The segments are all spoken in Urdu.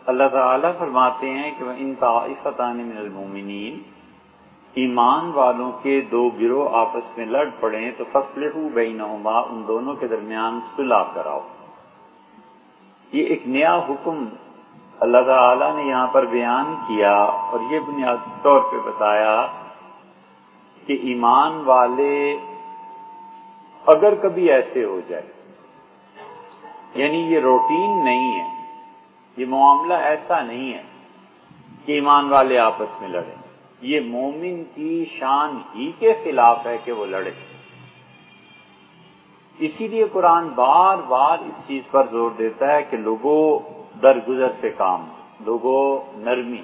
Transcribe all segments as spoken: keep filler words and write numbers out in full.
اللہ تعالیٰ فرماتے ہیں کہ وَإِن طَائِفَتَانِ مِنَ الْمُؤْمِنِينَ، ایمان والوں کے دو گروہ آپس میں لڑ پڑیں تو فَاصْلِحُوا بَيْنَهُمَا، ان دونوں کے درمیان صلح کراؤ۔ یہ ایک نیا حکم اللہ تعالیٰ نے یہاں پر بیان کیا، اور یہ بنیادی طور پہ بتایا کہ ایمان والے اگر کبھی ایسے ہو جائے، یعنی یہ روٹین نہیں ہے، یہ معاملہ ایسا نہیں ہے کہ ایمان والے آپس میں لڑیں، یہ مومن کی شان ہی کے خلاف ہے کہ وہ لڑے۔ اسی لیے قرآن بار بار اس چیز پر زور دیتا ہے کہ لوگوں درگزر سے کام، لوگوں نرمی۔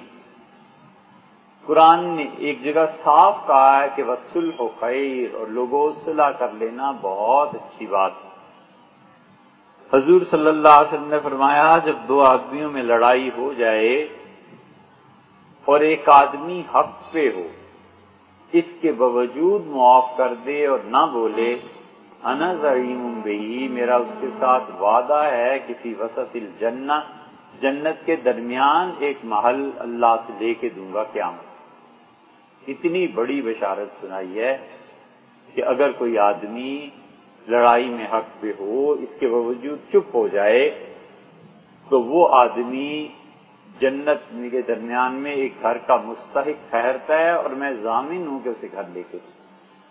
قرآن نے ایک جگہ صاف کہا ہے کہ وَالصُّلْحُ خَيْرٌ، اور لوگوں صلح کر لینا بہت اچھی بات ہے۔ حضور صلی اللہ علیہ وسلم نے فرمایا جب دو آدمیوں میں لڑائی ہو جائے اور ایک آدمی حق پہ ہو، اس کے باوجود معاف کر دے اور نہ بولے انا زعیم بہ، میرا اس کے ساتھ وعدہ ہے کہ فی وسط الجنہ، جنت کے درمیان ایک محل اللہ سے لے کے دوں گا قیامت۔ اتنی بڑی بشارت سنائی ہے کہ اگر کوئی آدمی لڑائی میں حق پہ ہو، اس کے باوجود چپ ہو جائے تو وہ آدمی جنت کے درمیان میں ایک گھر کا مستحق ٹھہرتا ہے، اور میں ضامن ہوں کہ اسے گھر لے کے دوں۔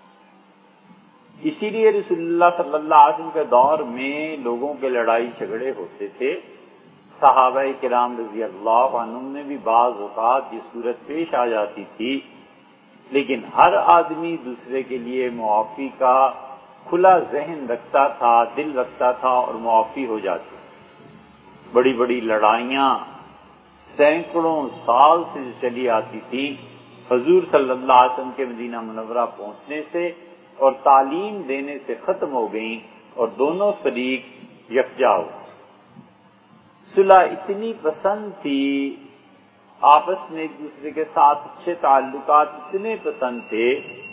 اسی لیے رسول اللہ صلی اللہ علیہ وسلم کے دور میں لوگوں کے لڑائی جھگڑے ہوتے تھے، صحابہ کرام رضی اللہ عنہم میں بھی بعض اوقات یہ صورت پیش آ جاتی تھی، لیکن ہر آدمی دوسرے کے لیے معافی کا کھلا ذہن رکھتا تھا، دل رکھتا تھا، اور معافی ہو جاتی۔ بڑی بڑی لڑائیاں سینکڑوں سال سے چلی آتی تھی، حضور صلی اللہ علیہ وسلم کے مدینہ منورہ پہنچنے سے اور تعلیم دینے سے ختم ہو گئیں، اور دونوں فریق یکجا ہو۔ صلح اتنی پسند تھی، آپس میں ایک دوسرے کے ساتھ اچھے تعلقات اتنے پسند تھے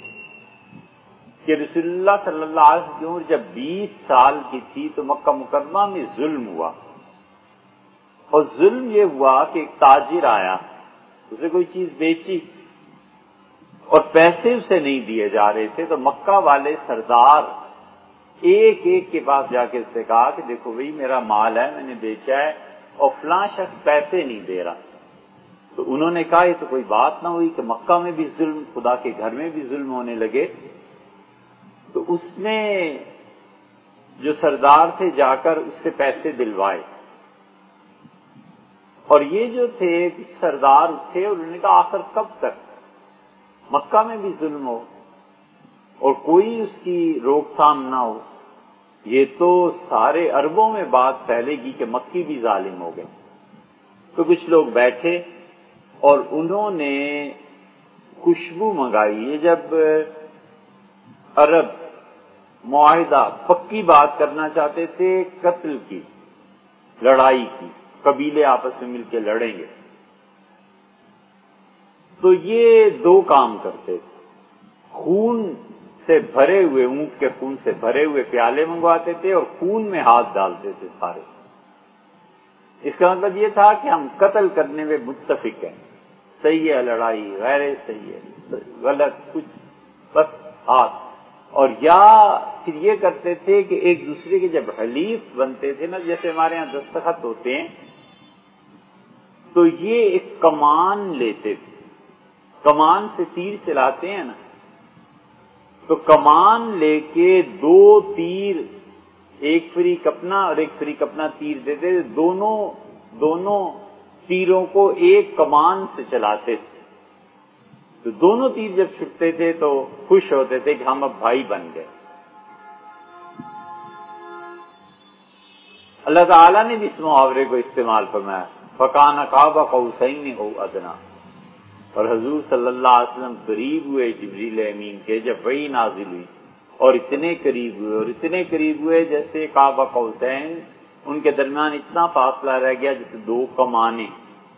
کہ رسول اللہ صلی اللہ علیہ وسلم کی عمر جب بیس سال کی تھی تو مکہ مکرمہ میں ظلم ہوا، اور ظلم یہ ہوا کہ ایک تاجر آیا، اسے کوئی چیز بیچی اور پیسے اسے نہیں دیے جا رہے تھے، تو مکہ والے سردار ایک ایک کے پاس جا کے اس سے کہا کہ دیکھو بھئی میرا مال ہے، میں نے بیچا ہے، اور فلاں شخص پیسے نہیں دے رہا۔ تو انہوں نے کہا یہ تو کوئی بات نہ ہوئی کہ مکہ میں بھی ظلم، خدا کے گھر میں بھی ظلم ہونے لگے۔ تو اس نے جو سردار تھے جا کر اس سے پیسے دلوائے، اور یہ جو تھے سردار تھے انہوں نے کہا آخر کب تک مکہ میں بھی ظلم ہو اور کوئی اس کی روک تھام نہ ہو، یہ تو سارے عربوں میں بات پھیلے گی کہ مکی بھی ظالم ہو گئے۔ تو کچھ لوگ بیٹھے اور انہوں نے خوشبو منگائی۔ یہ جب عرب معاہدہ پکی بات کرنا چاہتے تھے قتل کی، لڑائی کی، قبیلے آپس میں مل کے لڑیں گے، تو یہ دو کام کرتے تھے، خون سے بھرے ہوئے، اونٹ کے خون سے بھرے ہوئے پیالے منگواتے تھے اور خون میں ہاتھ ڈالتے تھے سارے۔ اس کا مطلب یہ تھا کہ ہم قتل کرنے میں متفق ہیں، صحیح ہے لڑائی، غیر صحیح ہے، غلط کچھ، بس ہاتھ۔ اور یا پھر یہ کرتے تھے کہ ایک دوسرے کے جب حلیف بنتے تھے نا، جیسے ہمارے ہاں دستخط ہوتے ہیں، تو یہ ایک کمان لیتے تھے، کمان سے تیر چلاتے ہیں نا، تو کمان لے کے دو تیر، ایک فریق اپنا اور ایک فریق اپنا تیر دیتے تھے، دونوں دونوں تیروں کو ایک کمان سے چلاتے تھے، تو دونوں تیر جب چھٹتے تھے تو خوش ہوتے تھے کہ ہم اب بھائی بن گئے۔ اللہ تعالیٰ نے بھی اس محاورے کو استعمال فرمایا، فَكَانَ قَابَ قَوْسَيْنِ أَوْ أَدْنَىٰ، اور حضور صلی اللہ علیہ وسلم قریب ہوئے جبریل امین کے جب وحی نازل ہوئی، اور اتنے قریب ہوئے اور اتنے قریب ہوئے جیسے قاب قوسین، ان کے درمیان اتنا فاصلہ رہ گیا جیسے دو کمانیں۔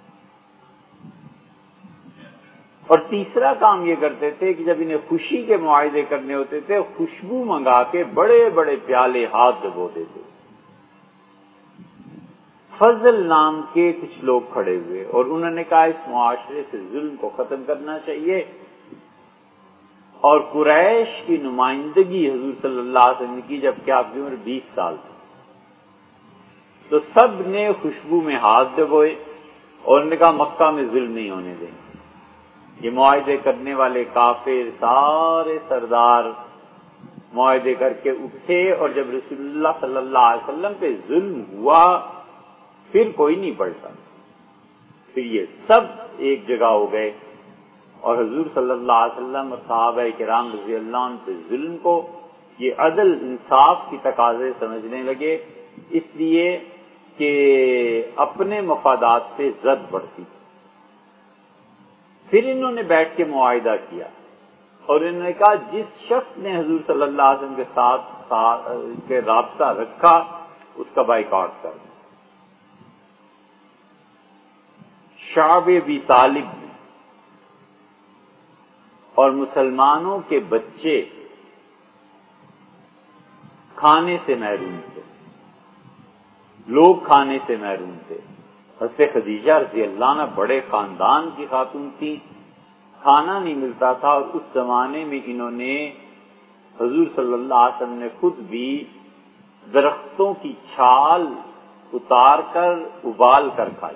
اور تیسرا کام یہ کرتے تھے کہ جب انہیں خوشی کے معاہدے کرنے ہوتے تھے، خوشبو منگا کے بڑے بڑے پیالے ہاتھ ڈبو دیتے، فضل نام کے کچھ لوگ کھڑے ہوئے اور انہوں نے کہا اس معاشرے سے ظلم کو ختم کرنا چاہیے، اور قریش کی نمائندگی حضور صلی اللہ علیہ وسلم نے کی جبکہ آپ کی عمر بیس سال تھی۔ تو سب نے خوشبو میں ہاتھ دبوئے اور انہوں نے کہا مکہ میں ظلم نہیں ہونے دیں گے۔ یہ معاہدے کرنے والے کافر سارے سردار معاہدے کر کے اٹھے، اور جب رسول اللہ صلی اللہ علیہ وسلم پہ ظلم ہوا پھر کوئی نہیں پڑتا، پھر یہ سب ایک جگہ ہو گئے اور حضور صلی اللہ علیہ وسلم اور صحابہ کرام رضی اللہ عنہ پہ ظلم کو یہ عدل انصاف کی تقاضے سمجھنے لگے، اس لیے کہ اپنے مفادات پہ زد بڑھتی۔ پھر انہوں نے بیٹھ کے معاہدہ کیا اور انہوں نے کہا جس شخص نے حضور صلی اللہ علیہ وسلم کے ساتھ کے رابطہ رکھا اس کا بائیکاٹ کر دیں۔ شعب ابی طالب اور مسلمانوں کے بچے کھانے سے محروم تھے، لوگ کھانے سے محروم تھے۔ حضرت خدیجہ رضی اللہ عنہ بڑے خاندان کی خاتون تھیں، کھانا نہیں ملتا تھا، اور اس زمانے میں انہوں نے حضور صلی اللہ علیہ وسلم نے خود بھی درختوں کی چھال اتار کر ابال کر کھائی۔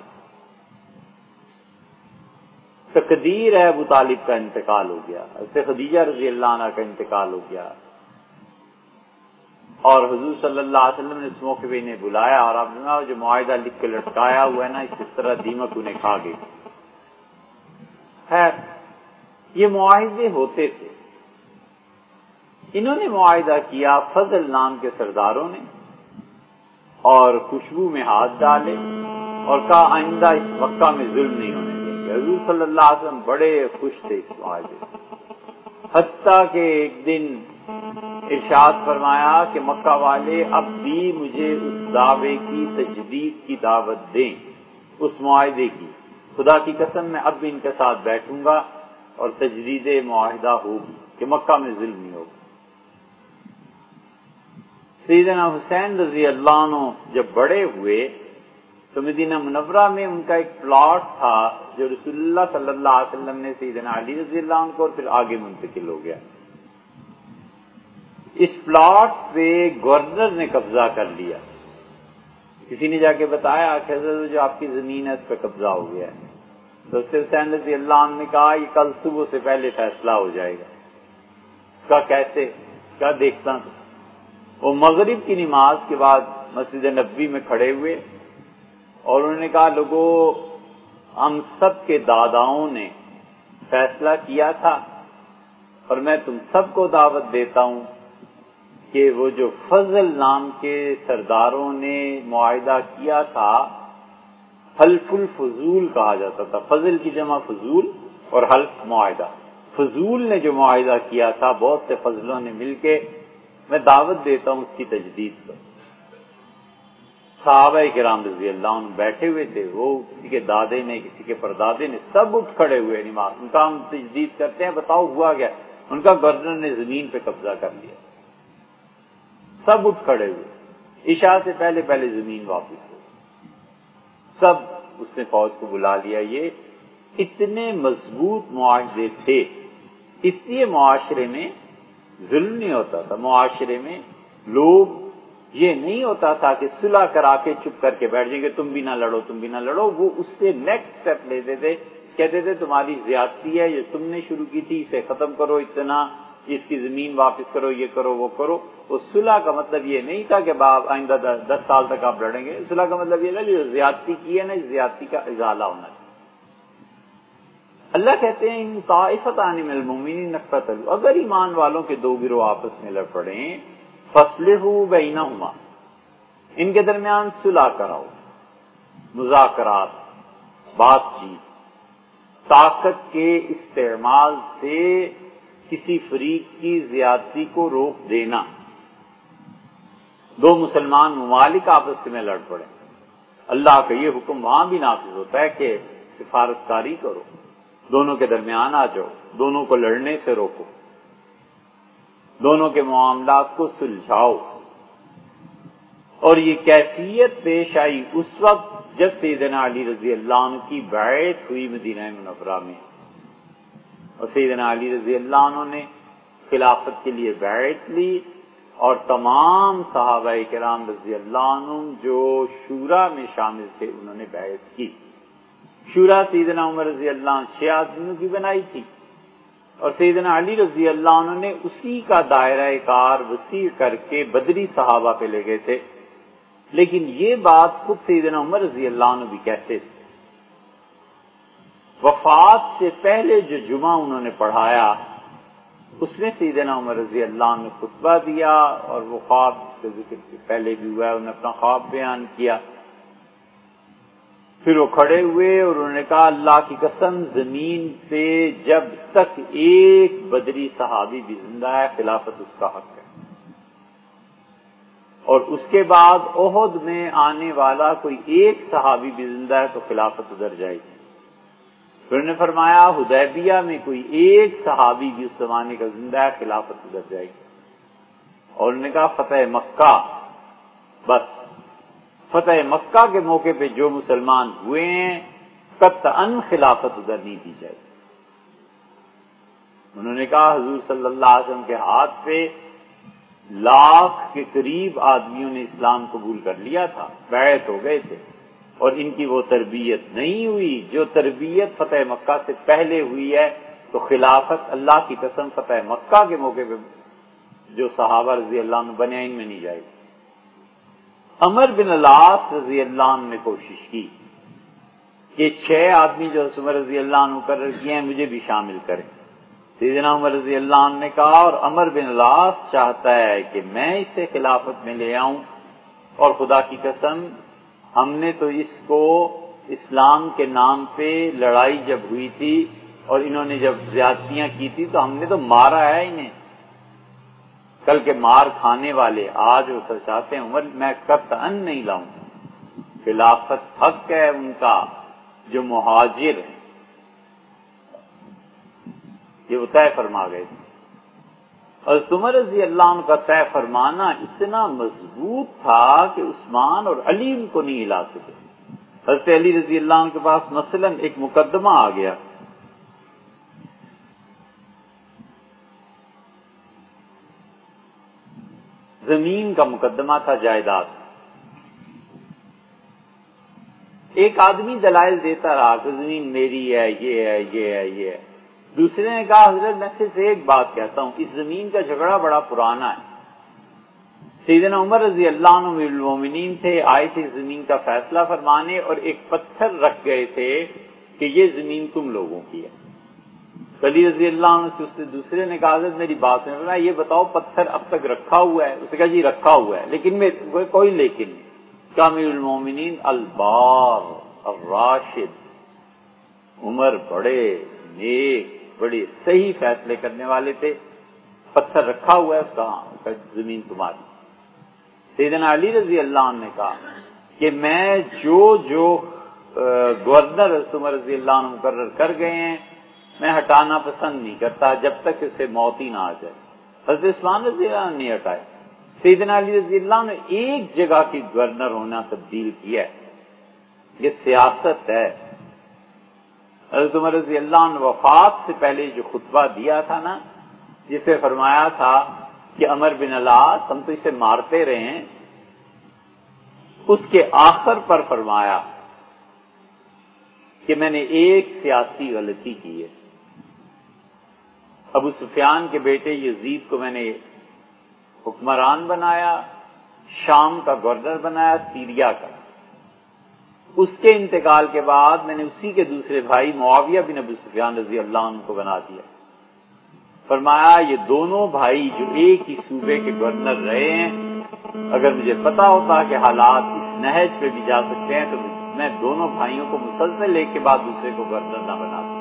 تقدیر ہے ابو طالب کا انتقال ہو گیا، حضرت خدیجہ رضی اللہ عنہ کا انتقال ہو گیا، اور حضور صلی اللہ علیہ وسلم نے اس موقع پہ انہیں بلایا اور آپ نے جو معاہدہ لکھ کے لٹکایا ہوا ہے نا اس طرح دیمک انہیں کھا گئی۔ خیر یہ معاہدے ہوتے تھے، انہوں نے معاہدہ کیا فضل نام کے سرداروں نے، اور خوشبو میں ہاتھ ڈالے اور کہا آئندہ اس مکہ میں ظلم نہیں ہونے دیں گے۔ حضور صلی اللہ علیہ وسلم بڑے خوش تھے اس معاہدے سے، حتیٰ کہ ایک دن ارشاد فرمایا کہ مکہ والے اب بھی مجھے اس دعوے کی تجدید کی دعوت دیں، اس معاہدے کی، خدا کی قسم میں اب بھی ان کے ساتھ بیٹھوں گا اور تجدید معاہدہ ہوگی کہ مکہ میں ظلم نہیں ہوگا۔ سیدنا حسین رضی اللہ عنہ جب بڑے ہوئے تو مدینہ منورہ میں ان کا ایک پلاٹ تھا جو رسول اللہ صلی اللہ علیہ وسلم نے سیدنا علی رضی اللہ عنہ کو اور پھر آگے منتقل ہو گیا۔ اس پلاٹ پہ گورنر نے قبضہ کر لیا، کسی نے جا کے بتایا کہ حضرت جو آپ کی زمین ہے اس پہ قبضہ ہو گیا ہے، تو اس سے حسین رضی اللہ عنہ نے کہا یہ کل صبح سے پہلے فیصلہ ہو جائے گا۔ اس کا کیسے؟ کیا دیکھتا ہوں۔ وہ مغرب کی نماز کے بعد مسجد نبوی میں کھڑے ہوئے اور انہوں نے کہا لوگوں ہم سب کے داداؤں نے فیصلہ کیا تھا اور میں تم سب کو دعوت دیتا ہوں کہ وہ جو فضل نام کے سرداروں نے معاہدہ کیا تھا، حلف الفضول کہا جاتا تھا، فضل کی جمع فضول اور حلف معاہدہ، فضول نے جو معاہدہ کیا تھا بہت سے فضلوں نے مل کے، میں دعوت دیتا ہوں اس کی تجدید پر۔ صحابہ کرام رضی اللہ عنہ بیٹھے ہوئے تھے، وہ کسی کے دادے نے کسی کے پردادے نے سب اٹھ کھڑے ہوئے نماز، ان کا ہم تجدید کرتے ہیں، بتاؤ ہوا گیا؟ ان کا گورنر نے زمین پہ قبضہ کر لیا، سب اٹھ کھڑے ہوئے، عشاء سے پہلے پہلے زمین واپس ہو، سب اس نے فوج کو بلا لیا۔ یہ اتنے مضبوط معاہدے تھے، اس لیے معاشرے میں ظلم نہیں ہوتا تھا، معاشرے میں لوگ یہ نہیں ہوتا تھا کہ صلح کرا کے چپ کر کے بیٹھ جائیں گے تم بھی نہ لڑو تم بھی نہ لڑو، وہ اس سے نیکسٹ اسٹیپ لیتے تھے، کہتے تھے تمہاری زیادتی ہے، یہ تم نے شروع کی تھی، اسے ختم کرو، اتنا اس کی زمین واپس کرو، یہ کرو وہ کرو۔ وہ صلح کا مطلب یہ نہیں تھا کہ باپ آئندہ دس سال تک آپ لڑیں گے، صلح کا مطلب یہ تھا جو زیادتی کی ہے نا اس زیادتی کا ازالہ ہونا ہے۔ اللہ کہتے ہیں ان طائفتان من المؤمنین اقتتلوا، اگر ایمان والوں کے دو گروہ آپس میں لڑ پڑیں فاصلحوا بینہما، ان کے درمیان صلح کراؤ، مذاکرات، بات چیت، طاقت کے استعمال سے کسی فریق کی زیادتی کو روک دینا۔ دو مسلمان ممالک آپس میں لڑ پڑے، اللہ کا یہ حکم وہاں بھی نافذ ہوتا ہے کہ سفارت کاری کرو، دونوں کے درمیان آ جاؤ، دونوں کو لڑنے سے روکو، دونوں کے معاملات کو سلجھاؤ۔ اور یہ کیفیت پیش آئی اس وقت جب سیدنا علی رضی اللہ عنہ کی بیعت ہوئی مدینہ منورہ میں، اور سیدنا علی رضی اللہ عنہ نے خلافت کے لیے بیعت لی، اور تمام صحابہ کرام رضی اللہ عنہم جو شورا میں شامل تھے انہوں نے بیعت کی۔ شورا سیدنا عمر رضی اللہ عنہ چھ آدمیوں کی بنائی تھی، اور سیدنا علی رضی اللہ عنہ نے اسی کا دائرہ کار وسیع کر کے بدری صحابہ پہ لے گئے تھے۔ لیکن یہ بات خود سیدنا عمر رضی اللہ عنہ بھی کہتے تھے۔ وفات سے پہلے جو جمعہ انہوں نے پڑھایا اس میں سیدنا عمر رضی اللہ عنہ نے خطبہ دیا، اور وہ خواب جس کا ذکر پہلے بھی ہوا ہے، انہوں نے اپنا خواب بیان کیا۔ پھر وہ کھڑے ہوئے اور انہوں نے کہا اللہ کی قسم زمین پہ جب تک ایک بدری صحابی بھی زندہ ہے خلافت اس کا حق ہے، اور اس کے بعد احد میں آنے والا کوئی ایک صحابی بھی زندہ ہے تو خلافت ادھر جائے گی۔ پھر انہوں نے فرمایا حدیبیہ میں کوئی ایک صحابی بھی اس زمانے کا زندہ ہے خلافت ادھر جائے گی، اور انہوں نے کہا فتح مکہ، بس فتح مکہ کے موقع پہ جو مسلمان ہوئے ہیں قطعاً خلافت ادھر نہیں دی جائے گی۔ انہوں نے کہا حضور صلی اللہ علیہ وسلم کے ہاتھ پہ لاکھ کے قریب آدمیوں نے اسلام قبول کر لیا تھا، بیعت ہو گئے تھے، اور ان کی وہ تربیت نہیں ہوئی جو تربیت فتح مکہ سے پہلے ہوئی ہے، تو خلافت اللہ کی قسم فتح مکہ کے موقع پہ جو صحابہ رضی اللہ عنہ بنے ان میں نہیں جائے گی۔ عمر بن العاص رضی اللہ عنہ نے کوشش کی کہ چھ آدمی جو عمر رضی اللہ عنہ مقرر کیے ہیں مجھے بھی شامل کریں۔ سیدنا عمر رضی اللہ عنہ نے کہا اور عمر بن العاص چاہتا ہے کہ میں اسے خلافت میں لے آؤں، اور خدا کی قسم ہم نے تو اس کو اسلام کے نام پہ لڑائی جب ہوئی تھی اور انہوں نے جب زیادتیاں کی تھی تو ہم نے تو مارا ہے انہیں، کل کے مار کھانے والے آج وہ سر چاہتے ہیں عمر میں قطعاً نہیں لاؤں، خلافت حق ہے ان کا جو مہاجر ہے، یہ وہ طے فرما گئے تھے۔ حضرت عمر رضی اللہ عنہ کا طے فرمانا اتنا مضبوط تھا کہ عثمان اور علی ان کو نہیں ہلا سکے۔ حضرت علی رضی اللہ عنہ کے پاس مثلاً ایک مقدمہ آ گیا، زمین کا مقدمہ تھا، جائیداد۔ ایک آدمی دلائل دیتا رہا کہ زمین میری ہے، یہ ہے، یہ ہے، یہ ہے۔ دوسرے نے کہا حضرت میں صرف ایک بات کہتا ہوں، اس زمین کا جھگڑا بڑا پرانا ہے۔ سیدنا عمر رضی اللہ عنہ امیر المومنین تھے، آئے تھے زمین کا فیصلہ فرمانے، اور ایک پتھر رکھ گئے تھے کہ یہ زمین تم لوگوں کی ہے۔ علی رضی اللہ عنہ سے اس سے دوسرے نے کہا حضرت میری بات نہیں فرمایا، یہ بتاؤ پتھر اب تک رکھا ہوا ہے؟ اس نے کہا جی رکھا ہوا ہے، لیکن میں کوئی لیکن نہیں۔ کیا امیر المومنین البار الراشد عمر بڑے نیک بڑے صحیح فیصلے کرنے والے تھے، پتھر رکھا ہوا ہے اس کا زمین تمہاری۔ سیدنا علی رضی اللہ عنہ نے کہا کہ میں جو جو گورنر عمر رضی اللہ عنہ مقرر کر گئے ہیں میں ہٹانا پسند نہیں کرتا جب تک اسے موت ہی نہ آ جائے۔ حضرت عثمان رضی اللہ عنہ نے ہٹائے۔ سیدنا علی رضی اللہ عنہ نے ایک جگہ کی گورنر ہونا تبدیل کیا ہے، یہ سیاست ہے۔ حضرت عمر رضی اللہ عنہ وفات سے پہلے جو خطبہ دیا تھا نا، جسے فرمایا تھا کہ عمر بن العاص ہم تو اسے مارتے رہے ہیں، اس کے آخر پر فرمایا کہ میں نے ایک سیاسی غلطی کی ہے، ابو سفیان کے بیٹے یزید کو میں نے حکمران بنایا، شام کا گورنر بنایا، سیریا کا۔ اس کے انتقال کے بعد میں نے اسی کے دوسرے بھائی معاویہ بن ابو سفیان رضی اللہ عنہ کو بنا دیا۔ فرمایا یہ دونوں بھائی جو ایک ہی صوبے کے گورنر رہے ہیں، اگر مجھے پتا ہوتا کہ حالات اس نہج پہ بھی جا سکتے ہیں تو میں دونوں بھائیوں کو مسلسل ایک کے بعد دوسرے کو گورنر نہ بنا دوں۔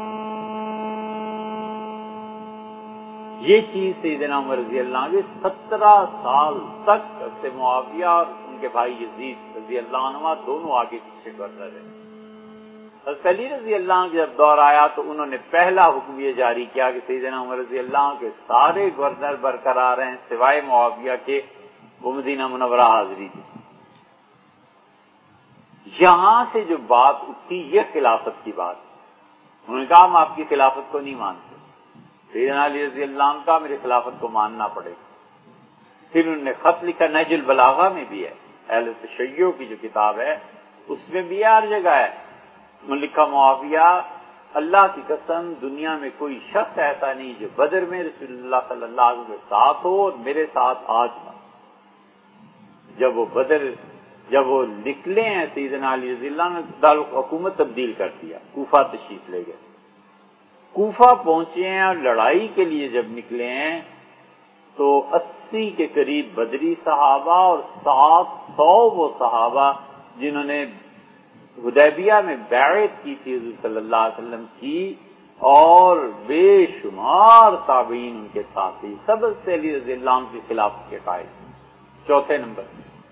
یہ چیز سیدنا عمر رضی اللہ عنہ سترہ سال تک حضرت معاویہ اور ان کے بھائی یزید رضی اللہ عنہ دونوں آگے پیچھے گورنر رہے۔ حضرت علی رضی اللہ عنہ جب دور آیا تو انہوں نے پہلا حکم یہ جاری کیا کہ سیدنا عمر رضی اللہ عنہ کے سارے گورنر برقرار ہیں سوائے معاویہ کے، وہ مدینہ منورہ حاضری تھی۔ یہاں سے جو بات اٹھی یہ خلافت کی بات، انہوں نے کہا ہم آپ کی خلافت کو نہیں مانتے، سیدنا علی رضی اللہ عنہ کا میری خلافت کو ماننا پڑے گا۔ پھر انہوں نے خط لکھا، نہج البلاغہ میں بھی ہے، اہل تشیع کی جو کتاب ہے اس میں بھی ہر جگہ ہے، انہوں نے لکھا معاویہ اللہ کی قسم دنیا میں کوئی شخص ایسا نہیں جو بدر میں رسول اللہ صلی اللہ علیہ وسلم کے ساتھ ہو اور میرے ساتھ آج نہ۔ جب وہ بدر جب وہ نکلے ہیں سیدنا علی رضی اللہ نے دارالحکومت تبدیل کر دیا، کوفہ تشریف لے گئے، کوفہ پہنچے ہیں اور لڑائی کے لیے جب نکلے ہیں تو اسی کے قریب بدری صحابہ اور سات سو وہ صحابہ جنہوں نے حدیبیہ میں بیعت کی تھی حضور صلی اللہ علیہ وسلم کی، اور بے شمار تابعین ان کے ساتھ تھی، سب سے علی رضی اللہ عنہ کی خلافت کے قائل۔ چوتھے نمبر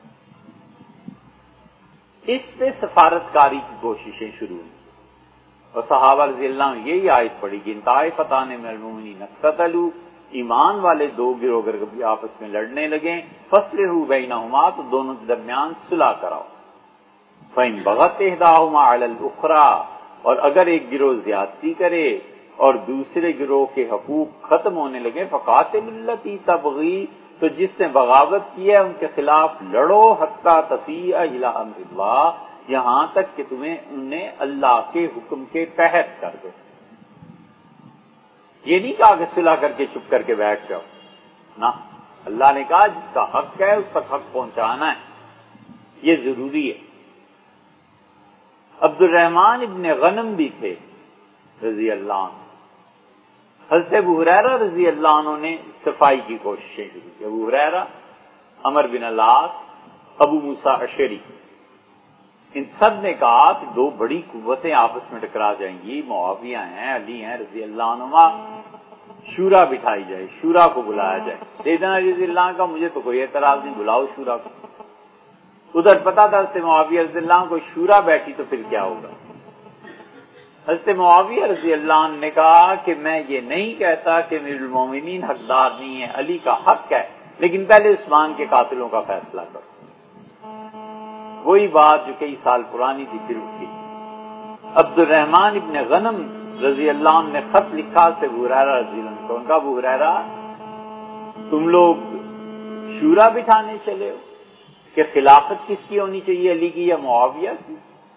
اس پہ سفارتکاری کی کوششیں شروع ہوئی اور صحابہ رضی اللہ عنہ یہی آیت پڑھی کہ ان طائفتان من المؤمنین اقتتلوا، ایمان والے دو گروہ اگر کبھی آپس میں لڑنے لگیں فاصلحوا بینہما، تو دونوں کے درمیان صلح کراؤ، فإن بغت احداہما علی الاخری، اور اگر ایک گروہ زیادتی کرے اور دوسرے گروہ کے حقوق ختم ہونے لگے فقاتلوا التی تبغی، تو جس نے بغاوت کی ہے ان کے خلاف لڑو، حتی تفیء الی امر اللہ، یہاں تک کہ تمہیں انہیں اللہ کے حکم کے تحت کر دے۔ یہ نہیں کہا کہ صلح کر کے چپ کر کے بیٹھ جاؤ، نہ، اللہ نے کہا جس کا حق ہے اس تک حق پہنچانا ہے، یہ ضروری ہے۔ عبد الرحمن ابن غنم بھی تھے رضی اللہ عنہ، حضرت ابو ہریرہ رضی اللہ عنہ نے صفائی کی کوششیں شروع کی، ابو ہریرہ، عمر بن العاص، ابو موسیٰ اشعری، ان سب نے کہا کہ دو بڑی قوتیں آپس میں ٹکرا جائیں گی، معاویہ ہیں، علی ہیں رضی اللہ عنہما، شورا بٹھائی جائے، شورا کو بلایا جائے۔ سیدنا علی رضی اللہ عنہ کا مجھے تو کوئی اعتراض نہیں، بلاؤ شورا کو۔ ادھر پتا تھا حضرت معاویہ رضی اللہ عنہ کو شورا بیٹھی تو پھر کیا ہوگا۔ حضرت معاویہ رضی اللہ عنہ نے کہا کہ میں یہ نہیں کہتا کہ امیر المومنین حقدار نہیں ہے، علی کا حق ہے، لیکن پہلے عثمان کے قاتلوں کا فیصلہ کرو۔ وہی بات جو کئی سال پرانی تھی پھر اٹھی۔ عبد الرحمن ابن غنم رضی اللہ عنہ نے خط لکھا سے ابو ہریرہ رضی اللہ عنہ کو، ان کا ابو ہریرہ تم لوگ شورا بٹھانے چلے ہو کہ خلافت کس کی ہونی چاہیے، علی کی یا معاویہ کی؟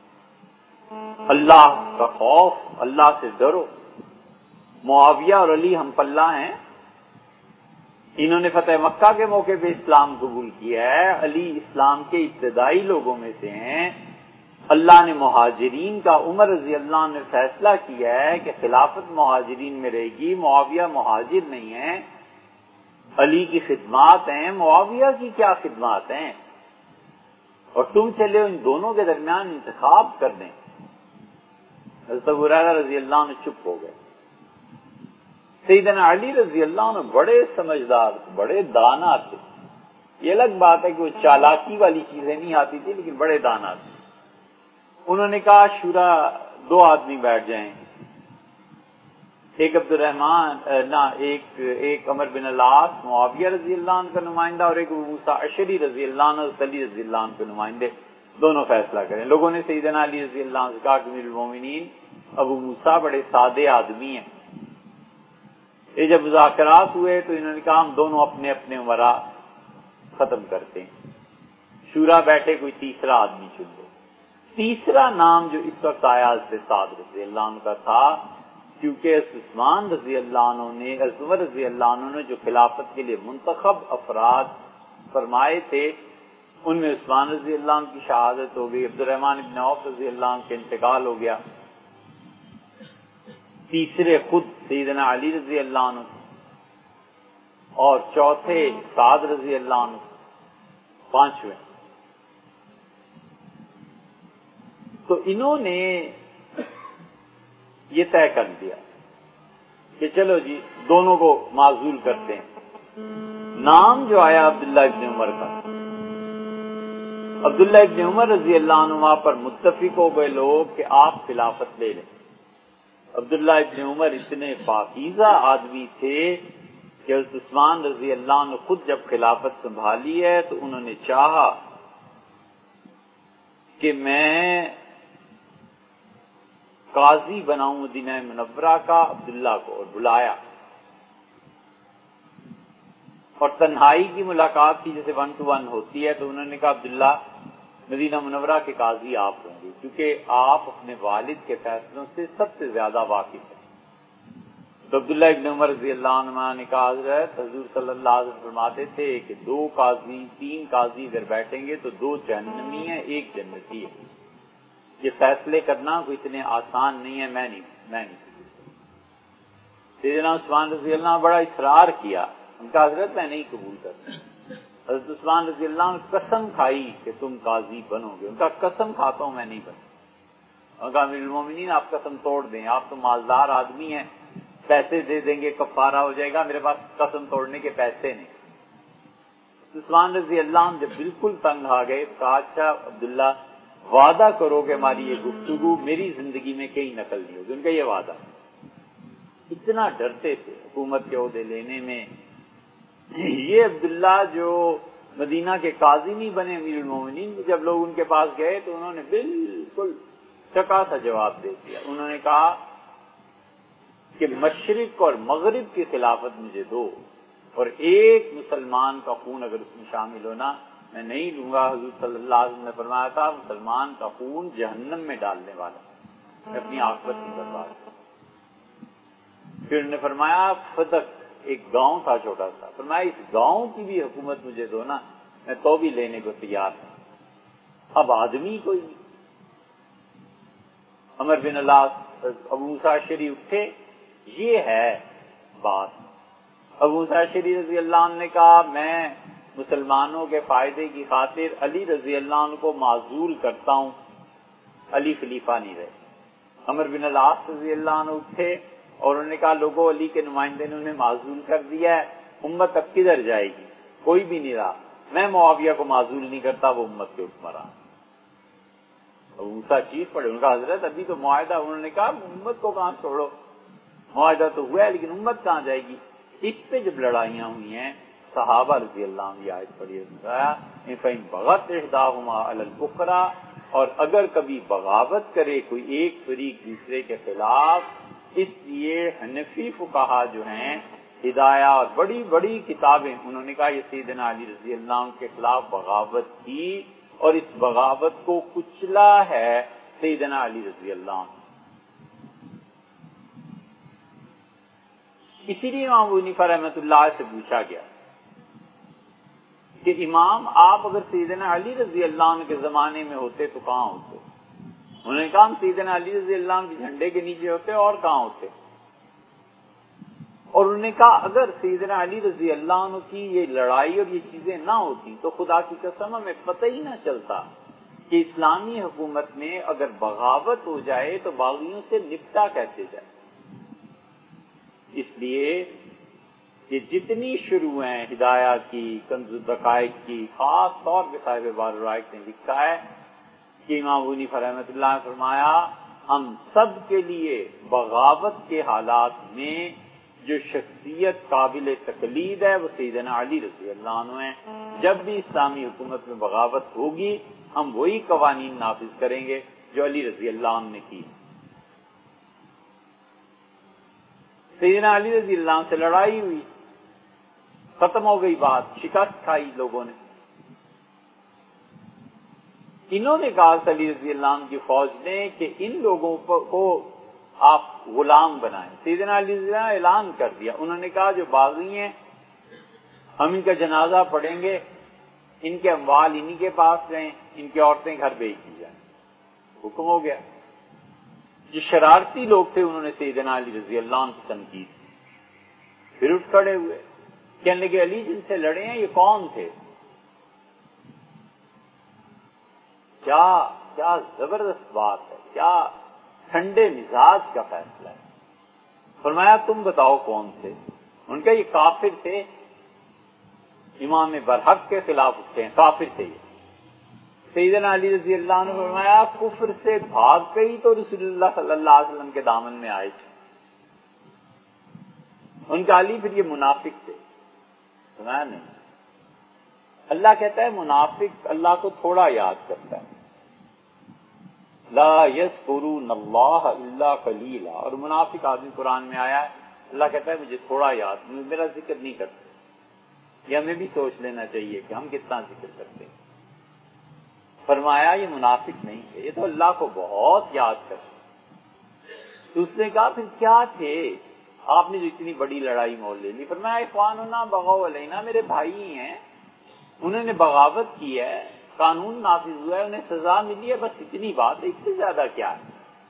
اللہ کا خوف، اللہ سے ڈرو، معاویہ اور علی ہم پلہ ہیں، انہوں نے فتح مکہ کے موقع پہ اسلام قبول کیا ہے، علی اسلام کے ابتدائی لوگوں میں سے ہیں، اللہ نے مہاجرین کا، عمر رضی اللہ عنہ نے فیصلہ کیا ہے کہ خلافت مہاجرین میں رہے گی، معاویہ مہاجر نہیں ہیں، علی کی خدمات ہیں، معاویہ کی کیا خدمات ہیں، اور تم چلے ان دونوں کے درمیان انتخاب کر دیں۔ حضرت ابو ہریرہ رضی اللہ عنہ چپ ہو گئے۔ سیدنا علی رضی اللہ عنہ بڑے سمجھدار، بڑے دانا تھے، یہ الگ بات ہے کہ وہ چالاکی والی چیزیں نہیں آتی تھی، لیکن بڑے دانا تھے۔ انہوں نے کہا شورا دو آدمی بیٹھ جائیں، ایک عبد الرحمن نہ ایک ایک عمر بن العاص معاویہ رضی اللہ عنہ کا نمائندہ اور ایک ابو موسیٰ اشعری رضی اللہ عنہ علی رضی اللہ عنہ کے نمائندے، دونوں فیصلہ کریں۔ لوگوں نے سیدنا علی رضی اللہ عنہ سے کہا کہ امیر المومنین ابو موسیٰ بڑے سادے آدمی ہیں، یہ جب مذاکرات ہوئے تو انہوں نے کہا ہم دونوں اپنے اپنے عمرا ختم کرتے ہیں، شورا بیٹھے کوئی تیسرا آدمی چن لو۔ تیسرا نام جو اس وقت آیا حضرت سعد رضی اللہ عنہ کا تھا، کیونکہ عثمان رضی اللہ عنہ نے عمر رضی اللہ عنہ نے جو خلافت کے لیے منتخب افراد فرمائے تھے ان میں عثمان رضی اللہ عنہ کی شہادت ہو گئی، عبد الرحمن ابن عوف رضی اللہ عنہ کا انتقال ہو گیا، تیسرے خود سیدنا علی رضی اللہ عنہ اور چوتھے سعد رضی اللہ عنہ، پانچویں۔ تو انہوں نے یہ طے کر دیا کہ چلو جی دونوں کو معزول کرتے ہیں۔ نام جو آیا عبداللہ ابن عمر کا، عبداللہ ابن عمر رضی اللہ عنہ پر متفق ہو گئے لوگ کہ آپ خلافت لے لیں۔ عبداللہ ابن عمر اتنے پاکیزہ آدمی تھے کہ حضرت عثمان رضی اللہ عنہ خود جب خلافت سنبھالی ہے تو انہوں نے چاہا کہ میں قاضی بناؤں مدینہ منورہ کا عبداللہ کو، اور بلایا، اور تنہائی کی ملاقات تھی جیسے ون ٹو ون ہوتی ہے، تو انہوں نے کہا عبداللہ مدینہ منورہ کے قاضی آپ ہوں گے، کیونکہ آپ اپنے والد کے فیصلوں سے سب سے زیادہ واقف ہیں۔ تو عبداللہ ابن عمر رضی اللہ عنہ نے کہا حضرت حضور صلی اللہ علیہ وسلم فرماتے تھے کہ دو قاضی تین قاضی اگر بیٹھیں گے تو دو جہنمی ہیں ایک جنتی ہے، یہ فیصلے کرنا کوئی اتنے آسان نہیں ہے، میں نہیں میں نہیں سیدنا عثمان رضی اللہ عنہ بڑا اصرار کیا، ان کا حضرت میں نہیں قبول کرتا۔ حضرت عثمان رضی اللہ عنہ قسم کھائی کہ تم قاضی بنو گے، ان کا قسم کھاتا ہوں میں نہیں بنتا۔ ان کا امیر المومنین آپ قسم توڑ دیں، آپ تو مالدار آدمی ہیں، پیسے دے دیں گے کفارہ ہو جائے گا، میرے پاس قسم توڑنے کے پیسے نہیں۔ عثمان رضی اللہ عنہ جب بالکل تنگ آ گئے، کہا اچھا عبداللہ وعدہ کرو کہ ہماری یہ گفتگو میری زندگی میں کہیں نقل نہیں ہوگی، ان کا یہ وعدہ۔ اتنا ڈرتے تھے حکومت کے عہدے لینے میں۔ یہ عبداللہ جو مدینہ کے قاضی نہیں بنے امیر المومنین، جب لوگ ان کے پاس گئے تو انہوں نے بالکل چکا سا جواب دے دیا، انہوں نے کہا کہ مشرق اور مغرب کی خلافت مجھے دو، اور ایک مسلمان کا خون اگر اس میں شامل ہونا میں نہیں لوں گا۔ حضور صلی اللہ علیہ وسلم نے فرمایا تھا مسلمان کا خون جہنم میں ڈالنے والا، میں اپنی عاقبت کی برباد کروں۔ پھر انہوں نے فرمایا فدق، ایک گاؤں تھا چھوٹا سا، فرمایا اس گاؤں کی بھی حکومت مجھے دو نا، میں تو بھی لینے کو تیار ہوں۔ اب آدمی کوئی نہیں۔ عمر بن العاص ابو موسیٰ اشعری اٹھے، یہ ہے بات۔ ابو موسیٰ اشعری رضی اللہ عنہ نے کہا میں مسلمانوں کے فائدے کی خاطر علی رضی اللہ عنہ کو معزول کرتا ہوں، علی خلیفہ نہیں رہے۔ عمر بن العاص رضی اللہ عنہ اٹھے اور انہوں نے کہا لوگوں علی کے نمائندے نے انہیں معزول کر دیا ہے، امت اب کدھر جائے گی، کوئی بھی نہیں رہا، میں معاویہ کو معزول نہیں کرتا، وہ امت کے حکمران۔ ابو موسیٰ چیخ پڑے، ان کا حضرت ابھی تو معاہدہ، انہوں نے کہا امت کو کہاں چھوڑو، معاہدہ تو ہوا ہے لیکن امت کہاں جائے گی۔ اس پہ جب لڑائیاں ہوئی ہیں صحابہ رضی اللہ عنہ کی آیت پڑھی ہے فَإِن بَغَتْ إِحْدَاهُمَا عَلَى الْأُخْرَىٰ، اور اگر کبھی بغاوت کرے کوئی ایک فریق دوسرے کے خلاف، اس لیے حنفی فقہا جو ہیں ہدایہ اور بڑی بڑی کتابیں، انہوں نے کہا یہ سیدنا علی رضی اللہ عنہ کے خلاف بغاوت کی اور اس بغاوت کو کچلا ہے سیدنا علی رضی اللہ عنہ۔ اسی لیے امام ابو حنیفہ رحمۃ اللہ سے پوچھا گیا کہ امام آپ اگر سیدنا علی رضی اللہ عنہ کے زمانے میں ہوتے تو کہاں ہوتے؟ انہوں نے کہا ہم سیدنا علی رضی اللہ عنہ کے جھنڈے کے نیچے ہوتے اور کہاں ہوتے؟ اور انہوں نے کہا اگر سیدنا علی رضی اللہ عنہ کی یہ لڑائی اور یہ چیزیں نہ ہوتی تو خدا کی قسم ہمیں پتہ ہی نہ چلتا کہ اسلامی حکومت میں اگر بغاوت ہو جائے تو باغیوں سے نپٹا کیسے جائے۔ اس لیے یہ جتنی شروع ہیں ہدایہ کی، کنز الدقائق کی، خاص طور پہ صاحب بار الرائق نے لکھا ہے کہ امام ابو حنیفہ رحمۃ اللہ نے فرمایا ہم سب کے لیے بغاوت کے حالات میں جو شخصیت قابل تقلید ہے وہ سیدنا علی رضی اللہ عنہ ہیں۔ جب بھی اسلامی حکومت میں بغاوت ہوگی ہم وہی قوانین نافذ کریں گے جو علی رضی اللہ عنہ نے کی۔ سیدنا علی رضی اللہ عنہ سے لڑائی ہوئی، ختم ہو گئی بات، شکست کھائی لوگوں نے۔ انہوں نے کہا علی رضی اللہ عنہ کی فوج نے کہ ان لوگوں کو آپ غلام بنائیں۔ سیدنا علی رضی اللہ عنہ نے اعلان کر دیا، انہوں نے کہا جو باغی ہیں ہم ان کا جنازہ پڑھیں گے، ان کے اموال انہی کے پاس رہیں، ان کی عورتیں گھر بھیج دی جائیں۔ حکم ہو گیا۔ جو شرارتی لوگ تھے انہوں نے سیدنا علی رضی اللہ عنہ کی تنقید کی، پھر اٹھ کھڑے ہوئے، کہنے لگے علی جن سے لڑے ہیں یہ کون تھے؟ کیا کیا زبردست بات ہے، کیا ٹھنڈے مزاج کا فیصلہ ہے۔ فرمایا تم بتاؤ کون تھے؟ ان کا یہ کافر تھے، امام برحق کے خلاف اٹھتے ہیں، کافر تھے یہ۔ سیدنا علی رضی اللہ عنہ فرمایا کفر سے بھاگ گئی تو رسول اللہ صلی اللہ علیہ وسلم کے دامن میں آئے تھے۔ ان کا علی پھر یہ منافق تھے؟ سنا نہیں۔ اللہ کہتا ہے منافق اللہ کو تھوڑا یاد کرتا ہے، لا یذکرون اللہ الا قلیلا، اور منافق آدمی قرآن میں آیا ہے، اللہ کہتا ہے مجھے تھوڑا یاد، میرا ذکر نہیں کرتے۔ یہ ہمیں بھی سوچ لینا چاہیے کہ ہم کتنا ذکر کرتے ہیں۔ فرمایا یہ منافق نہیں ہے، یہ تو اللہ کو بہت یاد کرتے۔ تو اس نے کہا پھر کیا تھے آپ نے جو اتنی بڑی لڑائی مول لے لی؟ فرمایا اخواننا بغوا علینا، میرے بھائی ہیں، انہوں نے بغاوت کی ہے، قانون نافذ ہوا ہے، انہیں سزا ملی ہے، بس اتنی بات ہے، اس سے زیادہ کیا ہے؟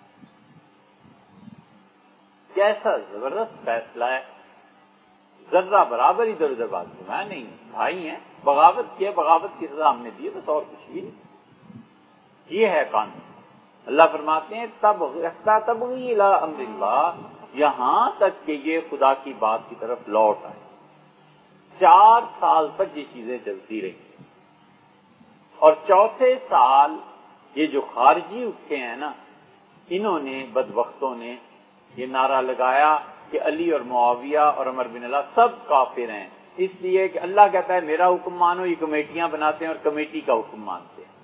کیسا زبردست فیصلہ ہے، ذرہ برابر ادھر ادھر بات میں نہیں، بھائی ہیں، بغاوت کی ہے، بغاوت کی سزا ہم نے دی ہے، بس اور کچھ بھی نہیں۔ یہ ہے قانون۔ اللہ فرماتے ہیں تب تبغی الی امر اللہ، یہاں تک کہ یہ خدا کی بات کی طرف لوٹ آئے۔ چار سال تک یہ چیزیں چلتی رہی، اور چوتھے سال یہ جو خارجی اٹھے ہیں نا، انہوں نے بدبختوں نے یہ نعرہ لگایا کہ علی اور معاویہ اور عمر بن اللہ سب کافر ہیں، اس لیے کہ اللہ کہتا ہے میرا حکم مانو، یہ کمیٹیاں بناتے ہیں اور کمیٹی کا حکم مانتے ہیں۔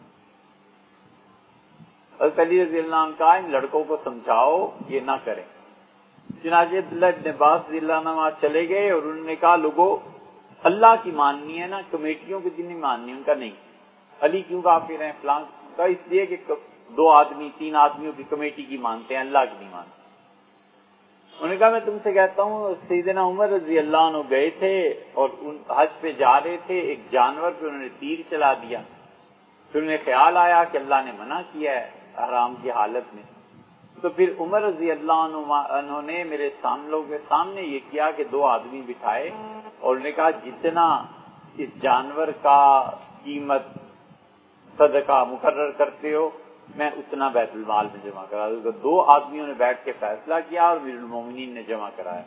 حضرت علی رضی اللہ عنہ کہا ان لڑکوں کو سمجھاؤ یہ نہ کریں۔ چنانچہ عبداللہ ابن عباس رضی اللہ عنہ وہاں چلے گئے اور انہوں نے کہا لوگوں اللہ کی ماننی ہے نا، کمیٹیوں کی نہیں ماننی، ان کا نہیں۔ علی کیوں کافر ہیں فلاں کا؟ اس لیے کہ دو آدمی تین آدمیوں کی کمیٹی کی مانتے ہیں، اللہ کی نہیں مانتے۔ انہوں نے کہا میں تم سے کہتا ہوں سیدنا عمر رضی اللہ عنہ گئے تھے اور ان حج پہ جا رہے تھے، ایک جانور پہ انہوں نے تیر چلا دیا، پھر انہیں خیال آیا کہ اللہ نے منع کیا ہے حرام کی حالت میں، تو پھر عمر رضی اللہ عنہ نے میرے سامنے کے سامنے یہ کیا کہ دو آدمی بٹھائے اور انہوں نے کہا جتنا اس جانور کا قیمت صدقہ مقرر کرتے ہو میں اتنا بیت المال میں جمع کرا دوں۔ دو آدمیوں نے بیٹھ کے فیصلہ کیا اور امیر المومنین نے جمع کرایا۔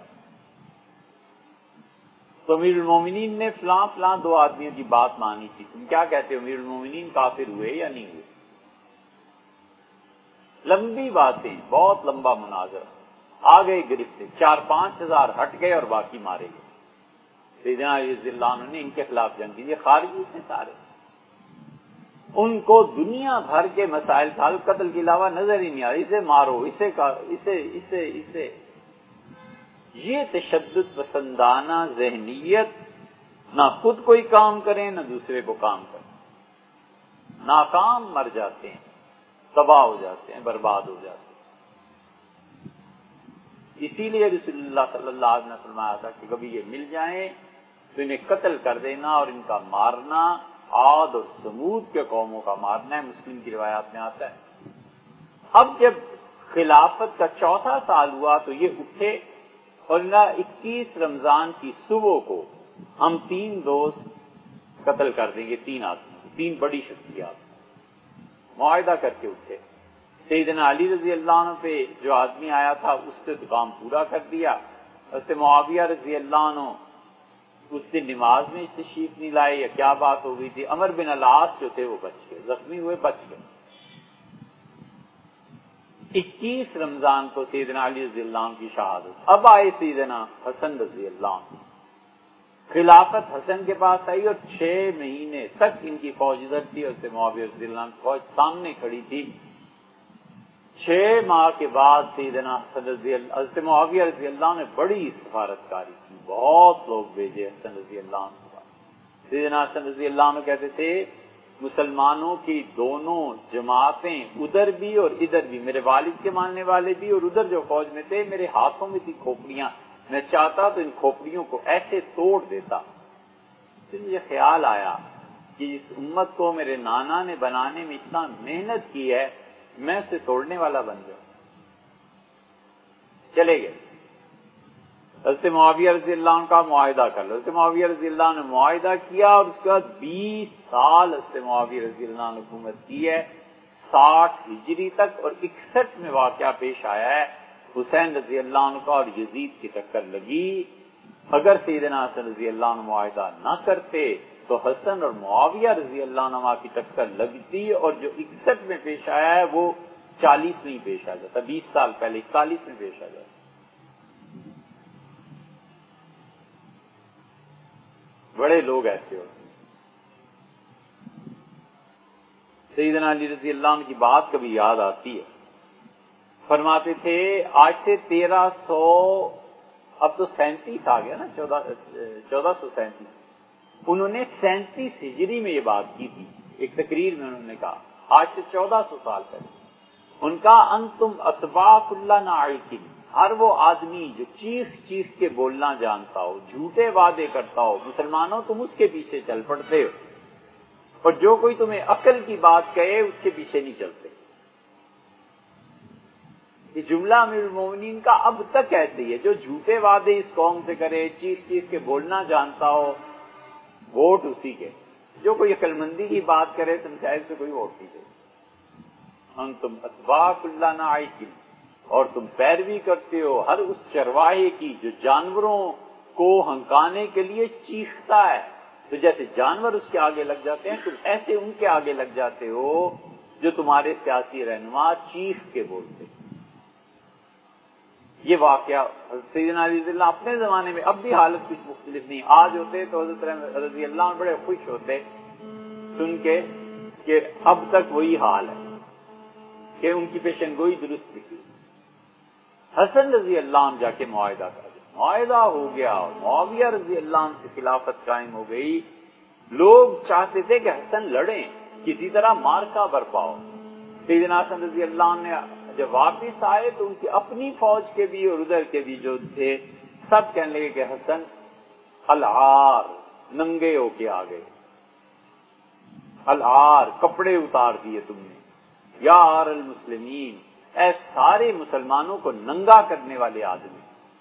تو امیر المومنین نے فلاں فلاں دو آدمیوں کی بات مانی تھی، تم کیا کہتے ہو امیر المومنین کافر ہوئے یا نہیں ہوئے؟ لمبی باتیں، بہت لمبا مناظرہ، آ گئے گرفت، چار پانچ ہزار ہٹ گئے اور باقی مارے گئے۔ سیدنا علی رضی اللہ عنہ نے ان کے خلاف جنگ کی، یہ خارجی تھے سارے، ان کو دنیا بھر کے مسائل حل قتل کے علاوہ نظر ہی نہیں آ رہی، اسے مارو، اسے اسے اسے اسے یہ تشدد پسندانہ ذہنیت، نہ خود کوئی کام کریں نہ دوسرے کو کام کریں، ناکام مر جاتے ہیں، تباہ ہو جاتے ہیں، برباد ہو جاتے ہیں۔ اسی لیے رسول اللہ صلی اللہ علیہ وسلم نے فرمایا تھا کہ کبھی یہ مل جائیں تو انہیں قتل کر دینا اور ان کا مارنا عاد اور سمود کے قوموں کا مارنا ہے، مسلم کی روایات میں آتا ہے۔ اب جب خلافت کا چوتھا سال ہوا تو یہ اٹھے اور اکیس رمضان کی صبح کو ہم تین دوست قتل کر دیں گے، تین آدمی، تین بڑی شخصیات معاہدہ کر کے اٹھے۔ سیدنا علی رضی اللہ عنہ پہ جو آدمی آیا تھا اس سے تو کام پورا کر دیا، حضرت معاویہ رضی اللہ عنہ اس دن نماز میں تشریف نہیں لائے یا کیا بات ہو گئی تھی، عمر بن العاص جو تھے وہ بچ گئے، زخمی ہوئے بچ گئے۔ اکیس رمضان کو سیدنا علی رضی اللہ عنہ کی شہادت۔ اب آئے سیدنا حسن رضی اللہ عنہ، خلافت حسن کے پاس آئی اور چھ مہینے تک ان کی فوج ادھر تھی، حضرت معاویہ رضی اللہ عنہ فوج سامنے کھڑی تھی۔ چھ ماہ کے بعد سیدنا حسن رضی اللہ حضرت معاویہ رضی اللہ عنہ نے بڑی سفارتکاری کی، بہت لوگ بھیجے حسن رضی اللہ عنہ کے پاس۔ سیدنا حسن رضی اللہ عنہ کہتے تھے مسلمانوں کی دونوں جماعتیں ادھر بھی اور ادھر بھی، میرے والد کے ماننے والے بھی اور ادھر جو فوج میں تھے، میرے ہاتھوں میں تھی کھوپڑیاں، میں چاہتا تو ان کھوپڑیوں کو ایسے توڑ دیتا۔ پھر مجھے خیال آیا کہ اس امت کو میرے نانا نے بنانے میں اتنا محنت کی ہے، میں اسے توڑنے والا بن جاؤں۔ چلے گئے، حضرت معاویہ رضی اللہ عنہ کا معاہدہ کر لو۔ حضرت معاویہ رضی اللہ عنہ نے معاہدہ کیا اور اس کے بعد بیس سال حضرت معاویہ رضی اللہ عنہ حکومت کی ہے، ساٹھ ہجری تک، اور اکسٹھ میں واقعہ پیش آیا ہے حسین رضی اللہ عنہ کا اور یزید کی ٹکر لگی۔ اگر سیدنا حسن رضی اللہ عنہ معاہدہ نہ کرتے تو حسن اور معاویہ رضی اللہ عنہ کی ٹکر لگتی، اور جو اکسٹھ میں پیش آیا ہے وہ چالیس میں ہی پیش آ جاتا، بیس سال پہلے اکتالیس میں پیش آ جاتا۔ بڑے لوگ ایسے ہوتے ہیں۔ سیدنا علی رضی اللہ عنہ کی بات کبھی یاد آتی ہے، فرماتے تھے آج سے تیرہ سو اب تو سینتیس آ گیا نا، چودہ چودہ سو سینتیس، انہوں نے سینتیس ہجری میں یہ بات کی تھی، ایک تقریر میں انہوں نے کہا آج سے چودہ سو سال پہلے، ان کا انتم اتباع کل ناعق، ہر وہ آدمی جو چیخ چیخ کے بولنا جانتا ہو، جھوٹے وعدے کرتا ہو، مسلمانوں تم اس کے پیچھے چل پڑتے ہو، اور جو کوئی تمہیں عقل کی بات کہے اس کے پیچھے نہیں چلتے۔ یہ جملہ امیر المومنین کا اب تک ایسے ہی ہے، جو جھوٹے وعدے اس قوم سے کرے، چیخ چیخ کے بولنا جانتا ہو، ووٹ اسی کے، جو کوئی عقل مندی کی بات کرے تم شاید سے کوئی ووٹ نہیں دے۔ انتم اتباع کل ناعق، اور تم پیروی کرتے ہو ہر اس چرواہے کی جو جانوروں کو ہنکانے کے لیے چیختا ہے، تو جیسے جانور اس کے آگے لگ جاتے ہیں تم ایسے ان کے آگے لگ جاتے ہو جو تمہارے سیاسی رہنما چیخ کے بولتے۔ یہ واقعہ سیدنا علی رضی اللہ اپنے زمانے میں، اب بھی حالت کچھ مختلف نہیں، آج ہوتے تو حضرت رضی اللہ عنہ بڑے خوش ہوتے سن کے کہ اب تک وہی حال ہے، کہ ان کی پیشن گوئی درست تھی۔ حسن رضی اللہ عنہ جا کے معاہدہ کر دیا، معاہدہ ہو گیا، معاویہ رضی اللہ عنہ کی خلافت قائم ہو گئی، لوگ چاہتے تھے کہ حسن لڑیں، کسی طرح مارکا برپا ہو۔ سیدنا حسن رضی اللہ عنہ نے جب واپس آئے تو ان کی اپنی فوج کے بھی اور ادھر کے بھی جو تھے سب کہنے لگے کہ حسن العار، ننگے ہو کے آ گئے، العار، کپڑے اتار دیے تم نے، یا آر المسلمین، اے سارے مسلمانوں کو ننگا کرنے والے آدمی۔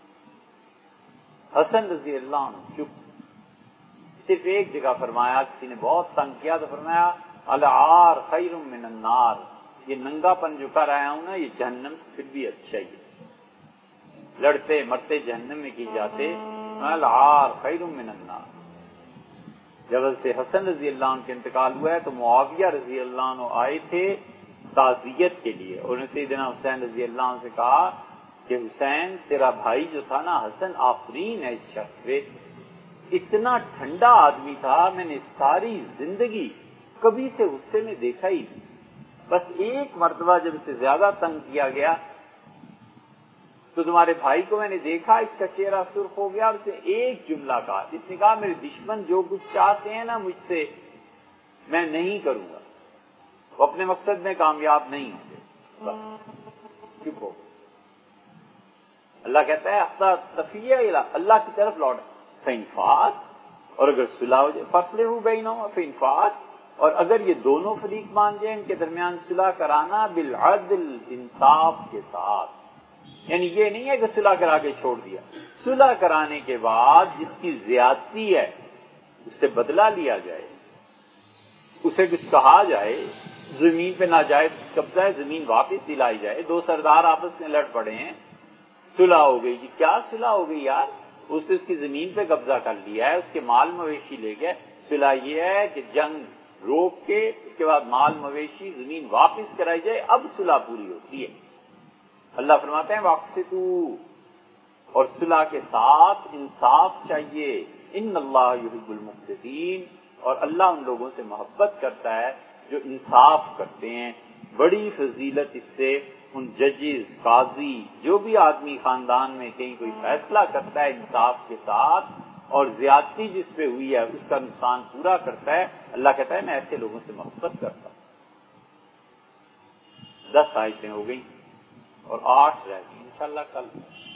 حسن رضی اللہ عنہ چپ، صرف ایک جگہ فرمایا، کسی نے بہت تنگ کیا تو فرمایا العار خیر من النار، یہ ننگا پن جو کر آیا ہوں نا یہ جہنم سے پھر بھی اچھا ہی ہے، لڑتے مرتے جہنم میں کی جاتے، العار خیر من النار۔ جب سے حسن رضی اللہ عنہ کے انتقال ہوا ہے تو معاویہ رضی اللہ عنہ آئے تھے تعزیت کے لیے، اور سیدنا حسین رضی اللہ عنہ سے کہا کہ حسین تیرا بھائی جو تھا نا حسن آفرین ہے اس شخص پہ، اتنا ٹھنڈا آدمی تھا، میں نے ساری زندگی کبھی سے غصے میں دیکھا ہی نہیں، بس ایک مرتبہ جب اسے زیادہ تنگ کیا گیا تو تمہارے بھائی کو میں نے دیکھا، اس کا چہرہ سرخ ہو گیا، اور اسے ایک جملہ کہا، اس نے کہا میرے دشمن جو کچھ چاہتے ہیں نا مجھ سے میں نہیں کروں گا، وہ اپنے مقصد میں کامیاب نہیں ہوں گے، بس چپ ہو۔ اللہ کہتا ہے تفیہ اللہ کی طرف لوٹ فینفات، اور اگر صلح ہو جائے فصلحوا بینہم فینفات، اور اگر یہ دونوں فریق مان جائیں ان کے درمیان صلح کرانا بالعدل، انصاف کے ساتھ، یعنی یہ نہیں ہے کہ صلح کرا کے چھوڑ دیا، صلح کرانے کے بعد جس کی زیادتی ہے اس سے بدلہ لیا جائے، اسے کچھ کہا جائے، زمین پہ ناجائز قبضہ ہے زمین واپس دلائی جائے، دو سردار آپس میں لڑ پڑے ہیں، صلح ہو گئی، کیا صلح ہو گئی یار، اس نے اس کی زمین پہ قبضہ کر لیا ہے، اس کے مال مویشی لے گئے، صلح یہ ہے کہ جنگ روک کے اس کے بعد مال مویشی زمین واپس کرائی جائے، اب صلح پوری ہوتی ہے۔ اللہ فرماتے ہیں واقسطوا، اور صلح کے ساتھ انصاف چاہیے، ان اللہ یحب المقسطین، اور اللہ ان لوگوں سے محبت کرتا ہے جو انصاف کرتے ہیں۔ بڑی فضیلت اس سے ان ججز، قاضی، جو بھی آدمی خاندان میں کہیں کوئی فیصلہ کرتا ہے انصاف کے ساتھ اور زیادتی جس پہ ہوئی ہے اس کا نقصان پورا کرتا ہے، اللہ کہتا ہے میں ایسے لوگوں سے محبت کرتا ہوں۔ دس آیتیں ہو گئی اور آٹھ رہ گئی، انشاءاللہ کل